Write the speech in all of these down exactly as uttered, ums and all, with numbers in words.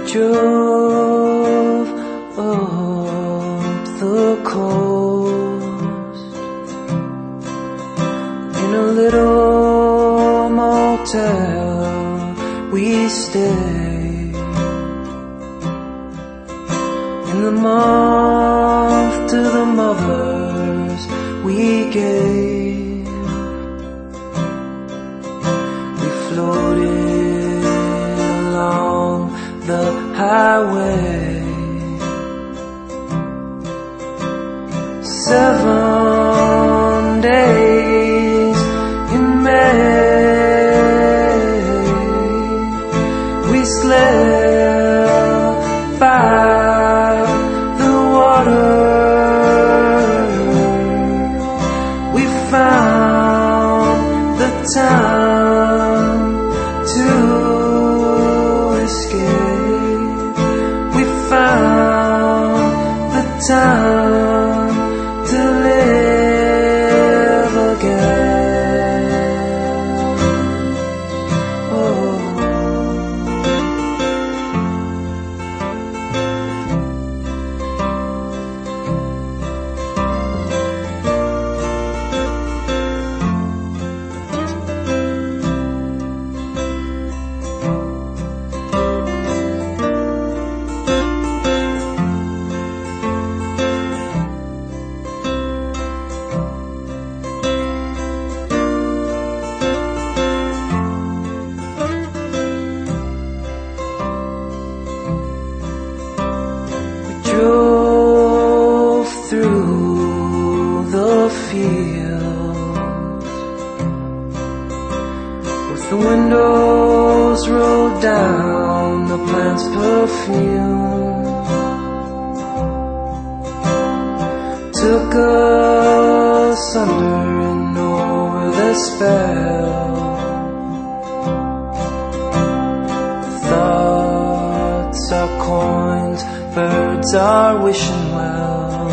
drove up the coast in a little motel we stayed. In the month to the mothers we gave, we floated along the highway. Seven days in May, we slept by the water. We found the time to escape. We found the time to live again. Oh. Drove through the fields with the windows rolled down, the plant's perfume took us under and over the spell. Thoughts are coins, birds are wishing well.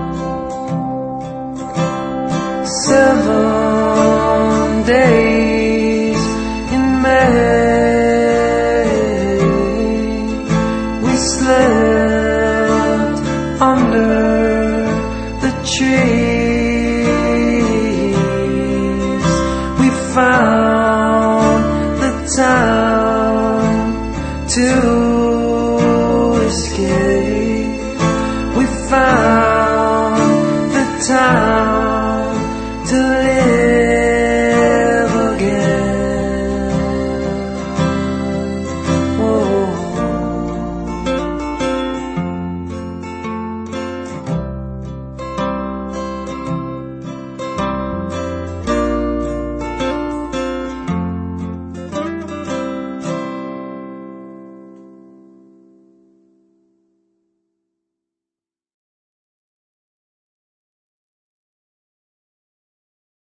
Seven days in May, we slept under the trees. We found the time to